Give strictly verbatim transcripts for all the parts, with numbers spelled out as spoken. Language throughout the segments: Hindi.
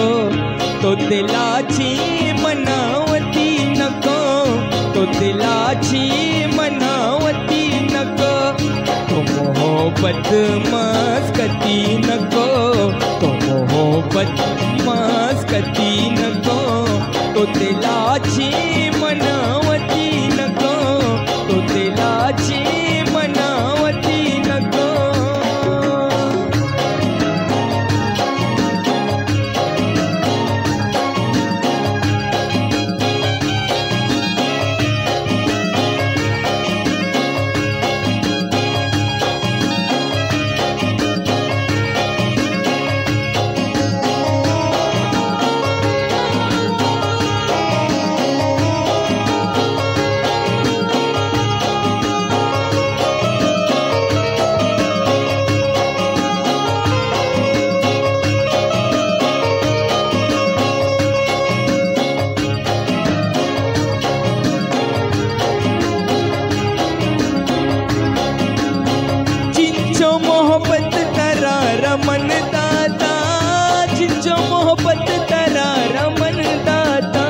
तो दिलाची मनावती नको, तो दिलाची मनावती नको, तो मोहब्बत मस्कती नको, तो मोहब्बत मस्कती नको, तो दिलाची मनावती नको, तो दिलाची मनावती नको. मोहब्बत तरा रमन दाता, जिंजो मोहब्बत तरा रमन दाता,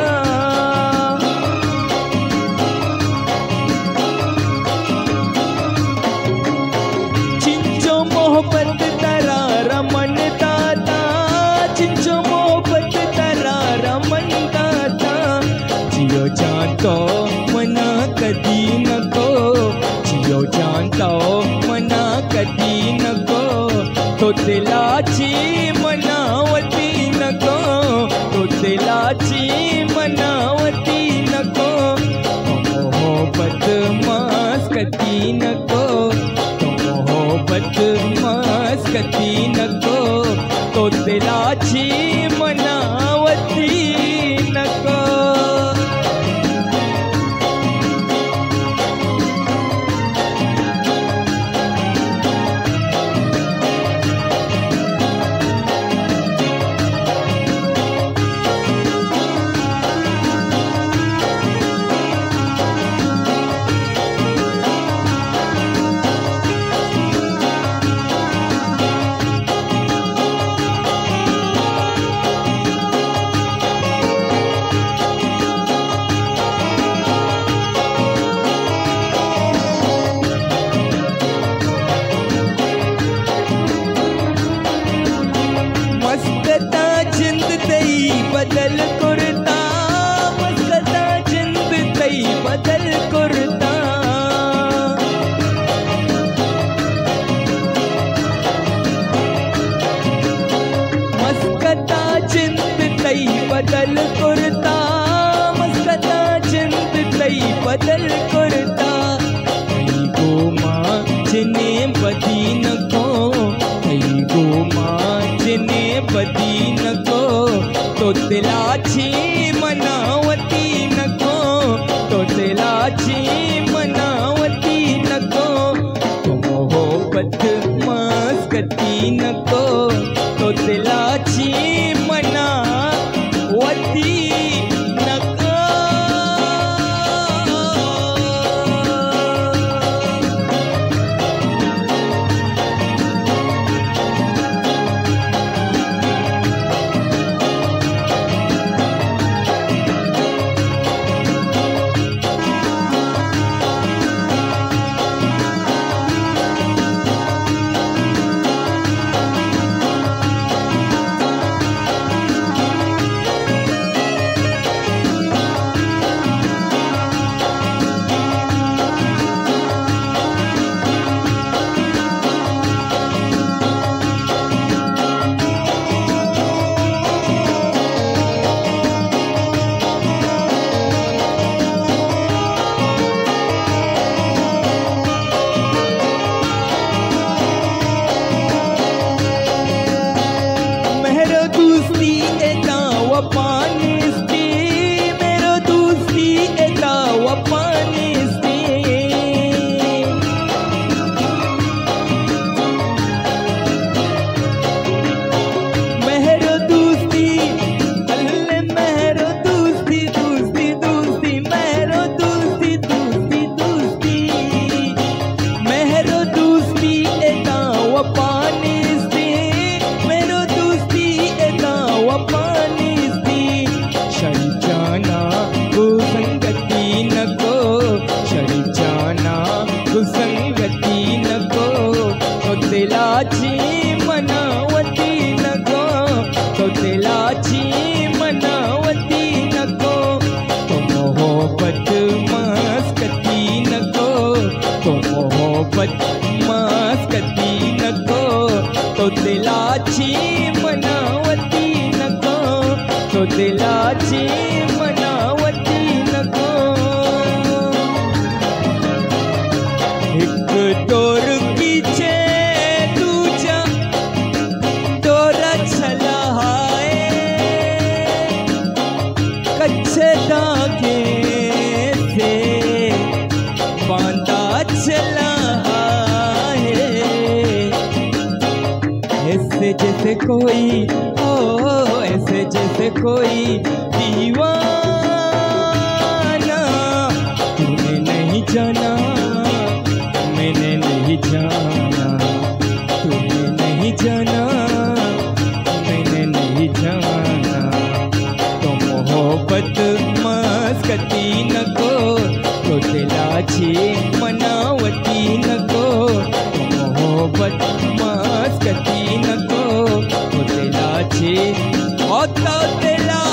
जिंजो मोहब्बत तरा रमन दाता, जिंजो मोहब्बत तरा रमन दाता. जियो जानतो मना कदी नको, जियो जानतो मना कदी नको, तो दिलाची मनावती नको, तो दिलाची मनावती नको, तो मोहब्बत मस्कती नको, तो मोहब्बत मस्कती नको, तो दिलाची मनावती नको. मस्कता जिंद तई बदल कुर्ता, मस्कता जिंद तई बदल कुर्ता, मस्कता जिंद तई बदल कुर्ता, मस्कता जिंद तई बदल कुर्ता. कई गो माँ जिने बदी नको, कई गो माँ जिने बदी नको, तो दिलाची मनावती नको, तो दिलाची मनावती नको, तो मोहब्बत मस्कती नको, तो दिलाची मनावती नको. वपानी से मेरो दोस्ती एदा वपानी दिलाची मनावती नको, तो मोहब्बत मस्कती नको, तो मोहब्बत मस्कती नको, तो दिलाची मनावती नको, तो दिलाची मनावती नको. एक दोरकीचे तुझ्या दोरा छला हाय, कच्चे धागे से बांधा चला है. ऐसे जैसे कोई ओ ऐसे जैसे कोई दीवाना, तूने नहीं जाना मैंने नहीं जाना, तूने नहीं जाना मैंने नहीं जाना. तो मोहब्बत मस्कती नको, तो दिलाची मनावती नको, तो मोहब्बत मस्कती नको, तो दिलाची ओ तो दिला